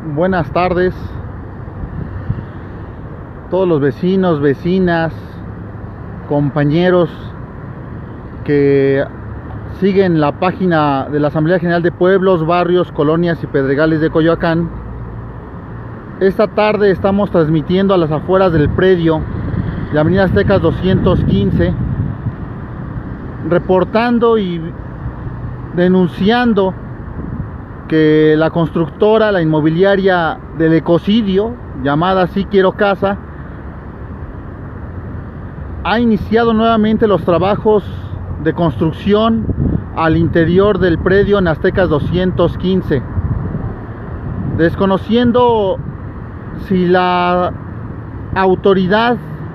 Buenas tardes, todos los vecinos, vecinas, compañeros que siguen la página de la Asamblea General de Pueblos, Barrios, Colonias y Pedregales de Coyoacán. Esta tarde estamos transmitiendo a las afueras del predio de Avenida Aztecas 215, reportando y denunciando que la constructora, la inmobiliaria del ecocidio, llamada Sí Quiero Casa, ha iniciado nuevamente los trabajos de construcción al interior del predio en Aztecas 215, desconociendo si la autoridad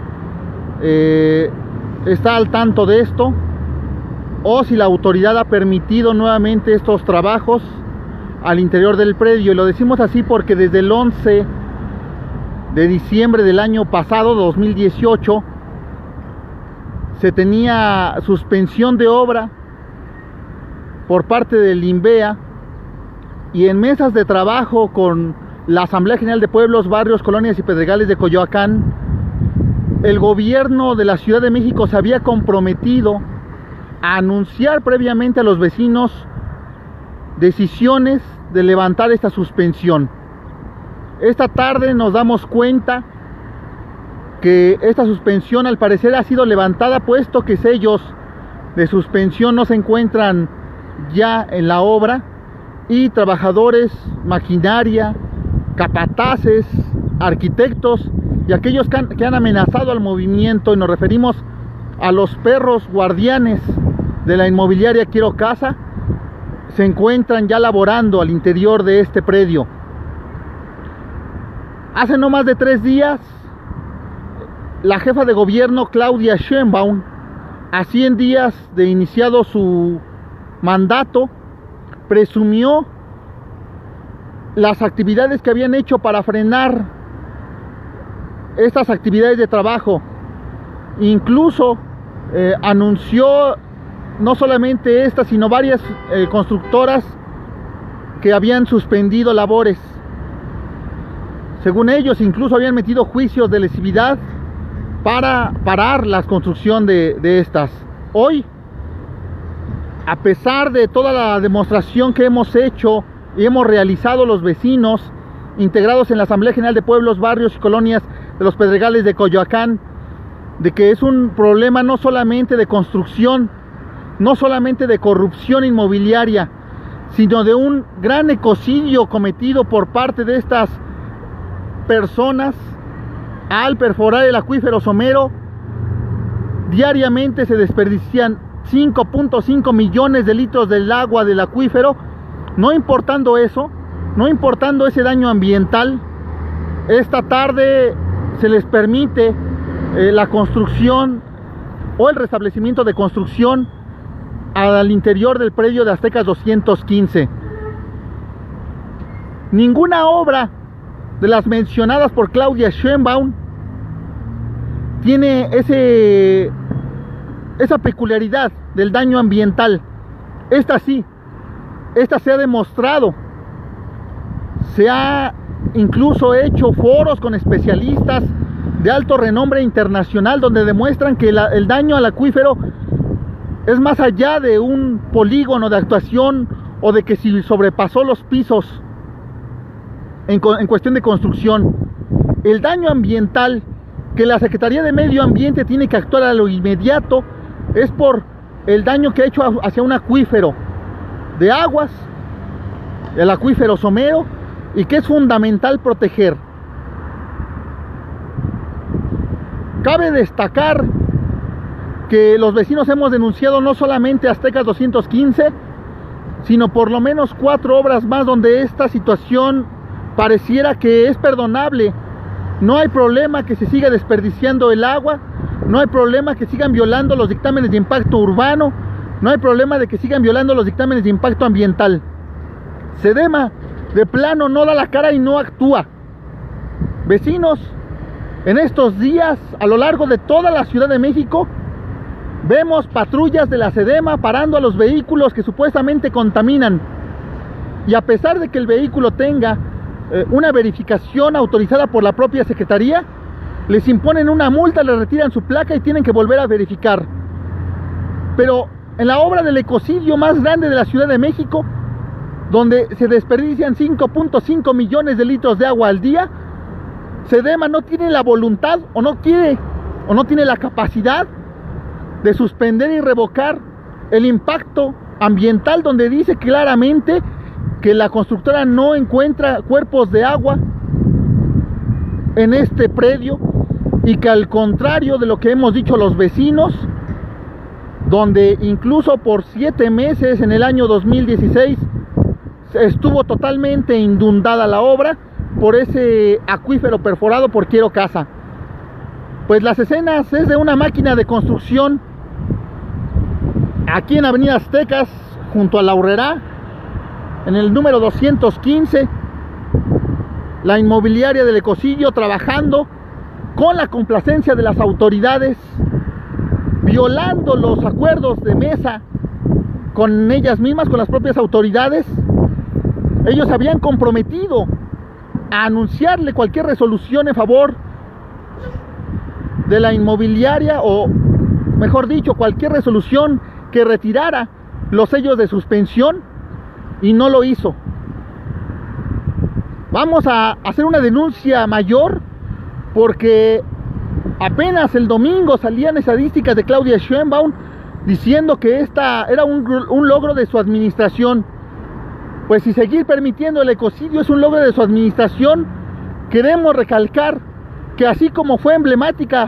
está al tanto de esto o si la autoridad ha permitido nuevamente estos trabajos al interior del predio. Y lo decimos así porque desde el 11 de diciembre del año pasado, 2018, se tenía suspensión de obra por parte del INVEA, y en mesas de trabajo con la Asamblea General de Pueblos, Barrios, Colonias y Pedregales de Coyoacán, el gobierno de la Ciudad de México se había comprometido a anunciar previamente a los vecinos decisiones de levantar esta suspensión. Esta tarde nos damos cuenta que esta suspensión al parecer ha sido levantada, puesto que sellos de suspensión no se encuentran ya en la obra, y trabajadores, maquinaria, capataces, arquitectos y aquellos que han amenazado al movimiento, y nos referimos a los perros guardianes de la inmobiliaria Quiero Casa, se encuentran ya laborando al interior de este predio. Hace no más de 3 días, la jefa de gobierno Claudia Sheinbaum, a 100 días de iniciado su mandato, presumió las actividades que habían hecho para frenar estas actividades de trabajo. Incluso anunció no solamente esta, sino varias constructoras que habían suspendido labores. Según ellos, incluso habían metido juicios de lesividad para parar la construcción de estas. Hoy, a pesar de toda la demostración que hemos hecho y hemos realizado los vecinos integrados en la Asamblea General de Pueblos, Barrios y Colonias de los Pedregales de Coyoacán, de que es un problema no solamente de construcción, no solamente de corrupción inmobiliaria, sino de un gran ecocidio cometido por parte de estas personas al perforar el acuífero somero. Diariamente se desperdician 5.5 millones de litros del agua del acuífero. No importando eso, no importando ese daño ambiental, esta tarde se les permite la construcción o el restablecimiento de construcción al interior del predio de Aztecas 215. Ninguna obra de las mencionadas por Claudia Sheinbaum tiene esa peculiaridad del daño ambiental. Esta sí, esta se ha demostrado. Se ha incluso hecho foros con especialistas de alto renombre internacional, donde demuestran que el daño al acuífero es más allá de un polígono de actuación o de que si sobrepasó los pisos en cuestión de construcción. El daño ambiental que la Secretaría de Medio Ambiente tiene que actuar a lo inmediato es por el daño que ha hecho hacia un acuífero de aguas, el acuífero somero, y que es fundamental proteger. Cabe destacar que los vecinos hemos denunciado no solamente Aztecas 215, sino por lo menos 4 obras más donde esta situación pareciera que es perdonable. No hay problema que se siga desperdiciando el agua, no hay problema que sigan violando los dictámenes de impacto urbano, no hay problema de que sigan violando los dictámenes de impacto ambiental. SEDEMA de plano no da la cara y no actúa. Vecinos, en estos días, a lo largo de toda la Ciudad de México, vemos patrullas de la SEDEMA parando a los vehículos que supuestamente contaminan. Y a pesar de que el vehículo tenga una verificación autorizada por la propia Secretaría, les imponen una multa, les retiran su placa y tienen que volver a verificar. Pero en la obra del ecocidio más grande de la Ciudad de México, donde se desperdician 5.5 millones de litros de agua al día, SEDEMA no tiene la voluntad o no tiene la capacidad de suspender y revocar el impacto ambiental, donde dice claramente que la constructora no encuentra cuerpos de agua en este predio, y que al contrario de lo que hemos dicho los vecinos, donde incluso por 7 meses en el año 2016 estuvo totalmente inundada la obra por ese acuífero perforado por Quiero Casa. Pues las escenas es de una máquina de construcción aquí en Avenida Aztecas, junto a la Aurrerá, en el número 215, la inmobiliaria del ecocidio trabajando con la complacencia de las autoridades, violando los acuerdos de mesa con ellas mismas, con las propias autoridades. Ellos habían comprometido a anunciarle cualquier resolución en favor de la inmobiliaria, o mejor dicho, cualquier resolución que retirara los sellos de suspensión, y no lo hizo. Vamos a hacer una denuncia mayor, porque apenas el domingo salían estadísticas de Claudia Sheinbaum diciendo que esta era un logro de su administración. Pues si seguir permitiendo el ecocidio es un logro de su administración, queremos recalcar que así como fue emblemática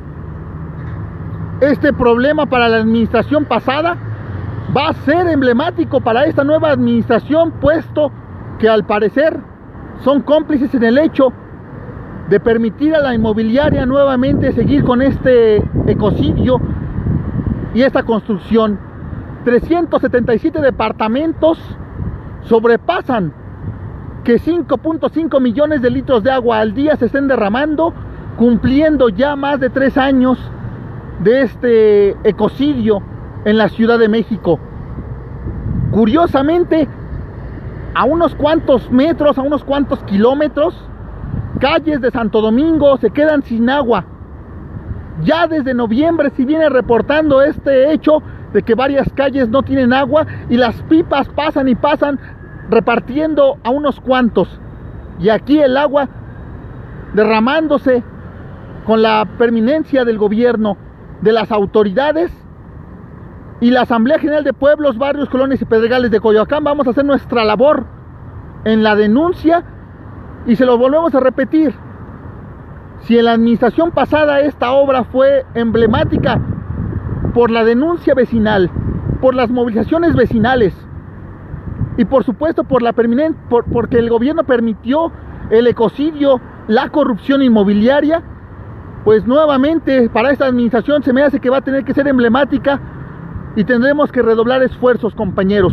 este problema para la administración pasada, va a ser emblemático para esta nueva administración, puesto que al parecer son cómplices en el hecho de permitir a la inmobiliaria nuevamente seguir con este ecocidio y esta construcción. 377 departamentos sobrepasan que 5.5 millones de litros de agua al día se estén derramando, cumpliendo ya más de 3 años de este ecocidio en la Ciudad de México. Curiosamente, a unos cuantos metros, a unos cuantos kilómetros, calles de Santo Domingo se quedan sin agua. Ya desde noviembre se viene reportando este hecho de que varias calles no tienen agua y las pipas pasan y pasan repartiendo a unos cuantos. Y aquí el agua derramándose con la perminencia del gobierno, de las autoridades y la Asamblea General de Pueblos, Barrios, Colonias y Pedregales de Coyoacán. Vamos a hacer nuestra labor en la denuncia. Y se lo volvemos a repetir: si en la administración pasada esta obra fue emblemática por la denuncia vecinal, por las movilizaciones vecinales y por supuesto por porque el gobierno permitió el ecocidio, la corrupción inmobiliaria, pues nuevamente para esta administración se me hace que va a tener que ser emblemática y tendremos que redoblar esfuerzos, compañeros.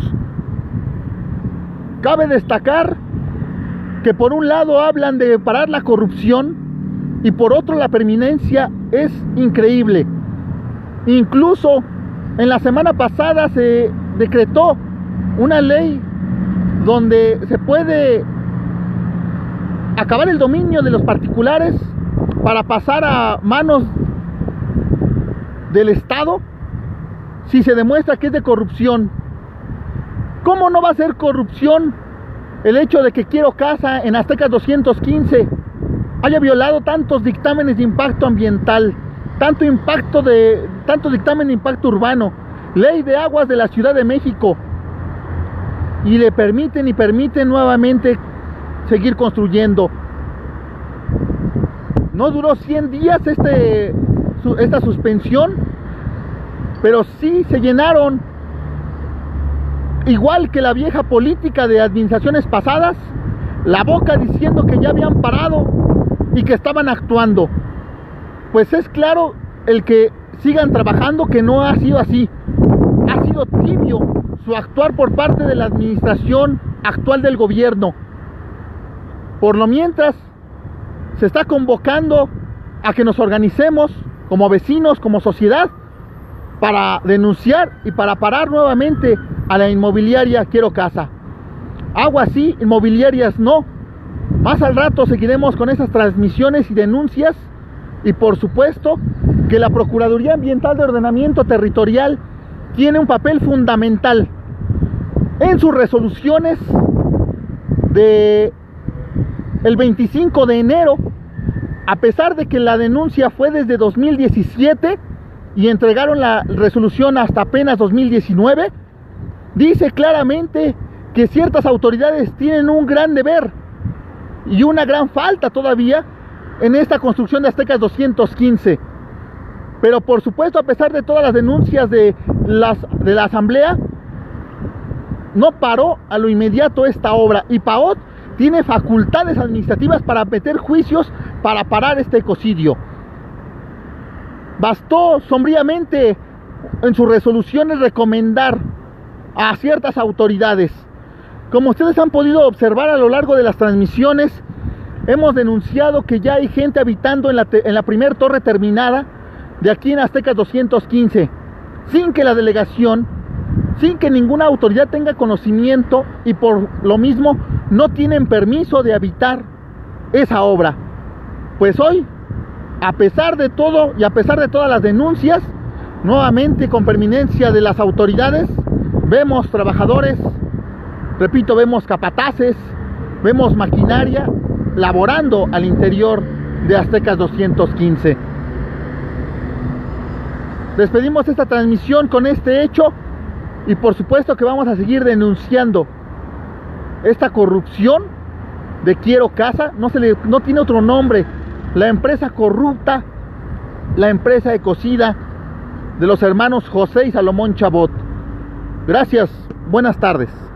Cabe destacar que por un lado hablan de parar la corrupción y por otro la perminencia es increíble. Incluso en la semana pasada se decretó una ley donde se puede acabar el dominio de los particulares para pasar a manos del Estado si se demuestra que es de corrupción. ¿Cómo no va a ser corrupción el hecho de que Quiero Casa en Aztecas 215 haya violado tantos dictámenes de impacto ambiental, tanto dictamen de impacto urbano, ley de aguas de la Ciudad de México, y le permiten nuevamente seguir construyendo? No duró 100 días esta suspensión, pero sí se llenaron, igual que la vieja política de administraciones pasadas, la boca diciendo que ya habían parado y que estaban actuando. Pues es claro el que sigan trabajando que no ha sido así. Ha sido tibio su actuar por parte de la administración actual del gobierno. Por lo mientras, se está convocando a que nos organicemos como vecinos, como sociedad, para denunciar y para parar nuevamente a la inmobiliaria Quiero Casa. Agua sí, inmobiliarias no. Más al rato seguiremos con esas transmisiones y denuncias, y por supuesto que la Procuraduría Ambiental de Ordenamiento Territorial tiene un papel fundamental en sus resoluciones de el 25 de enero, a pesar de que la denuncia fue desde 2017 y entregaron la resolución hasta apenas 2019, dice claramente que ciertas autoridades tienen un gran deber y una gran falta todavía en esta construcción de Aztecas 215. Pero por supuesto, a pesar de todas las denuncias de la asamblea, no paró a lo inmediato esta obra, y PAOT tiene facultades administrativas para meter juicios para parar este ecocidio. Bastó sombríamente en sus resoluciones recomendar a ciertas autoridades. Como ustedes han podido observar a lo largo de las transmisiones, hemos denunciado que ya hay gente habitando en la primer torre terminada de aquí en Aztecas 215, sin que la delegación, sin que ninguna autoridad tenga conocimiento, y por lo mismo no tienen permiso de habitar esa obra. Pues hoy, a pesar de todo y a pesar de todas las denuncias, nuevamente con perminencia de las autoridades, vemos trabajadores, repito, vemos capataces, vemos maquinaria laborando al interior de Aztecas 215. Despedimos esta transmisión con este hecho, y por supuesto que vamos a seguir denunciando esta corrupción de Quiero Casa. No tiene otro nombre, la empresa corrupta, la empresa ecocida de los hermanos José y Salomón Chabot. Gracias, buenas tardes.